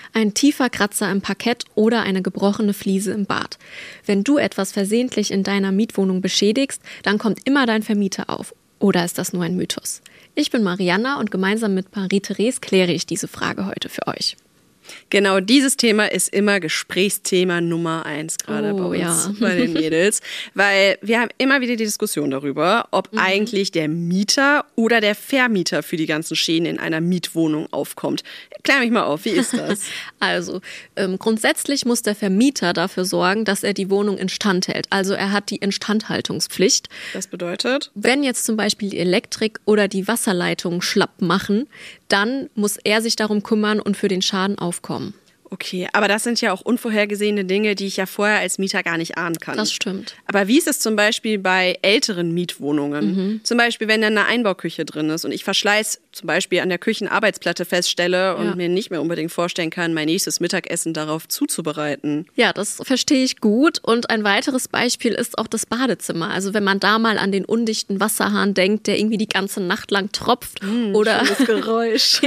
ein tiefer Kratzer im Parkett oder eine gebrochene Fliese im Bad. Wenn du etwas versehentlich in deiner Mietwohnung beschädigst, dann kommt immer dein Vermieter auf. Oder ist das nur ein Mythos? Ich bin Marianna und gemeinsam mit Marie-Therese kläre ich diese Frage heute für euch. Genau, dieses Thema ist immer Gesprächsthema Nummer 1, gerade bei uns, bei den Mädels. Weil wir haben immer wieder die Diskussion darüber, ob eigentlich der Mieter oder der Vermieter für die ganzen Schäden in einer Mietwohnung aufkommt. Klär mich mal auf, wie ist das? Also, grundsätzlich muss der Vermieter dafür sorgen, dass er die Wohnung instand hält. Also er hat die Instandhaltungspflicht. Das bedeutet? Wenn jetzt zum Beispiel die Elektrik oder die Wasserleitungen schlapp machen, dann muss er sich darum kümmern und für den Schaden aufkommen. Okay, aber das sind ja auch unvorhergesehene Dinge, die ich ja vorher als Mieter gar nicht ahnen kann. Das stimmt. Aber wie ist es zum Beispiel bei älteren Mietwohnungen? Zum Beispiel, wenn da eine Einbauküche drin ist und ich Verschleiß zum Beispiel an der Küchenarbeitsplatte feststelle und mir nicht mehr unbedingt vorstellen kann, mein nächstes Mittagessen darauf zuzubereiten. Ja, das verstehe ich gut. Und ein weiteres Beispiel ist auch das Badezimmer. Also wenn man da mal an den undichten Wasserhahn denkt, der irgendwie die ganze Nacht lang tropft oder schönes Geräusch.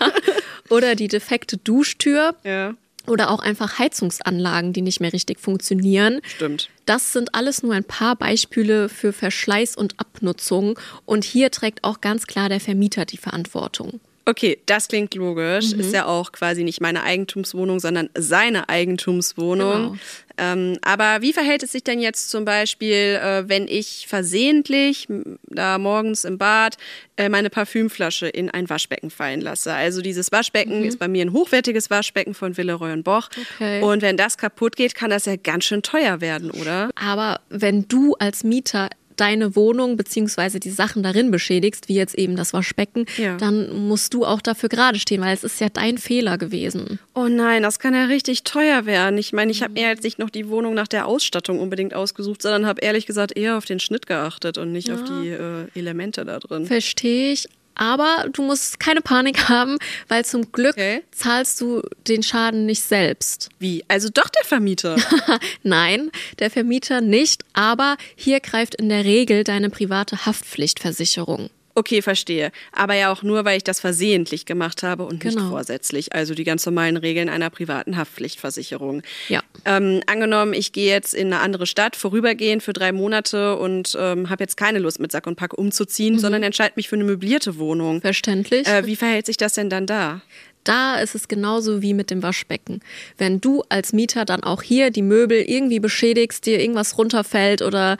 oder die defekte Duschtür. Ja. Oder auch einfach Heizungsanlagen, die nicht mehr richtig funktionieren. Stimmt. Das sind alles nur ein paar Beispiele für Verschleiß und Abnutzung. Und hier trägt auch ganz klar der Vermieter die Verantwortung. Okay, das klingt logisch. Ist ja auch quasi nicht meine Eigentumswohnung, sondern seine Eigentumswohnung. Genau. Aber wie verhält es sich denn jetzt zum Beispiel, wenn ich versehentlich da morgens im Bad meine Parfümflasche in ein Waschbecken fallen lasse? Also dieses Waschbecken ist bei mir ein hochwertiges Waschbecken von Villeroy & Boch. Okay. Und wenn das kaputt geht, kann das ja ganz schön teuer werden, oder? Aber wenn du als Mieter deine Wohnung bzw. die Sachen darin beschädigst, wie jetzt eben das Waschbecken, dann musst du auch dafür gerade stehen, weil es ist ja dein Fehler gewesen. Oh nein, das kann ja richtig teuer werden. Ich meine, ich habe mir jetzt nicht noch die Wohnung nach der Ausstattung unbedingt ausgesucht, sondern habe ehrlich gesagt eher auf den Schnitt geachtet und nicht auf die Elemente da drin. Verstehe ich. Aber du musst keine Panik haben, weil zum Glück zahlst du den Schaden nicht selbst. Wie? Also doch der Vermieter? Nein, der Vermieter nicht, aber hier greift in der Regel deine private Haftpflichtversicherung. Okay, verstehe. Aber ja auch nur, weil ich das versehentlich gemacht habe und nicht vorsätzlich. Also die ganz normalen Regeln einer privaten Haftpflichtversicherung. Ja. Angenommen, ich gehe jetzt in eine andere Stadt vorübergehend für 3 Monate und habe jetzt keine Lust mit Sack und Pack umzuziehen, sondern entscheide mich für eine möblierte Wohnung. Verständlich. Wie verhält sich das denn dann da? Da ist es genauso wie mit dem Waschbecken. Wenn du als Mieter dann auch hier die Möbel irgendwie beschädigst, dir irgendwas runterfällt oder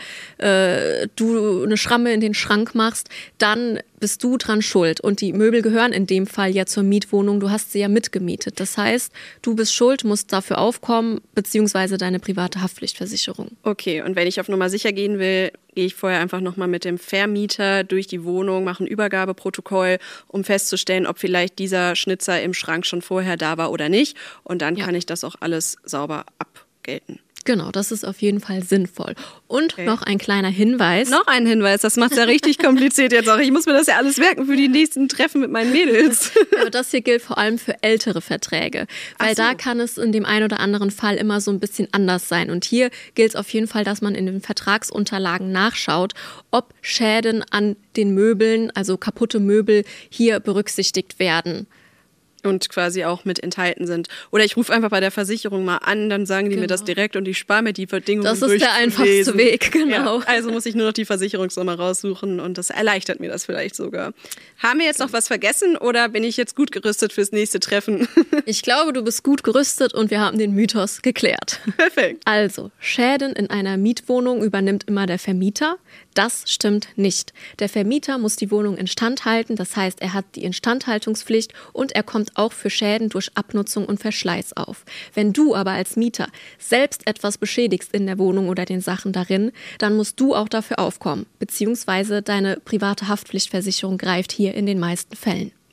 du eine Schramme in den Schrank machst, dann bist du dran schuld. Und die Möbel gehören in dem Fall ja zur Mietwohnung. Du hast sie ja mitgemietet. Das heißt, du bist schuld, musst dafür aufkommen, beziehungsweise deine private Haftpflichtversicherung. Okay, und wenn ich auf Nummer sicher gehen will, gehe ich vorher einfach nochmal mit dem Vermieter durch die Wohnung, mache ein Übergabeprotokoll, um festzustellen, ob vielleicht dieser Schnitzer im Schrank schon vorher da war oder nicht. Und dann kann ich das auch alles sauber abgelten. Genau, das ist auf jeden Fall sinnvoll. Und noch ein kleiner Hinweis. Noch ein Hinweis, das macht es ja richtig kompliziert jetzt auch. Ich muss mir das ja alles merken für die nächsten Treffen mit meinen Mädels. Aber das hier gilt vor allem für ältere Verträge, weil da kann es in dem einen oder anderen Fall immer so ein bisschen anders sein. Und hier gilt es auf jeden Fall, dass man in den Vertragsunterlagen nachschaut, ob Schäden an den Möbeln, also kaputte Möbel, hier berücksichtigt werden. Und quasi auch mit enthalten sind. Oder ich rufe einfach bei der Versicherung mal an, dann sagen die mir das direkt und ich spare mir die Bedingungen Das ist der einfachste Weg, genau. Ja, also muss ich nur noch die Versicherungsnummer raussuchen und das erleichtert mir das vielleicht sogar. Haben wir jetzt noch was vergessen oder bin ich jetzt gut gerüstet fürs nächste Treffen? Ich glaube, du bist gut gerüstet und wir haben den Mythos geklärt. Perfekt. Also, Schäden in einer Mietwohnung übernimmt immer der Vermieter. Das stimmt nicht. Der Vermieter muss die Wohnung instand halten, das heißt, er hat die Instandhaltungspflicht und er kommt auch für Schäden durch Abnutzung und Verschleiß auf. Wenn du aber als Mieter selbst etwas beschädigst in der Wohnung oder den Sachen darin, dann musst du auch dafür aufkommen, beziehungsweise deine private Haftpflichtversicherung greift hier in den meisten Fällen.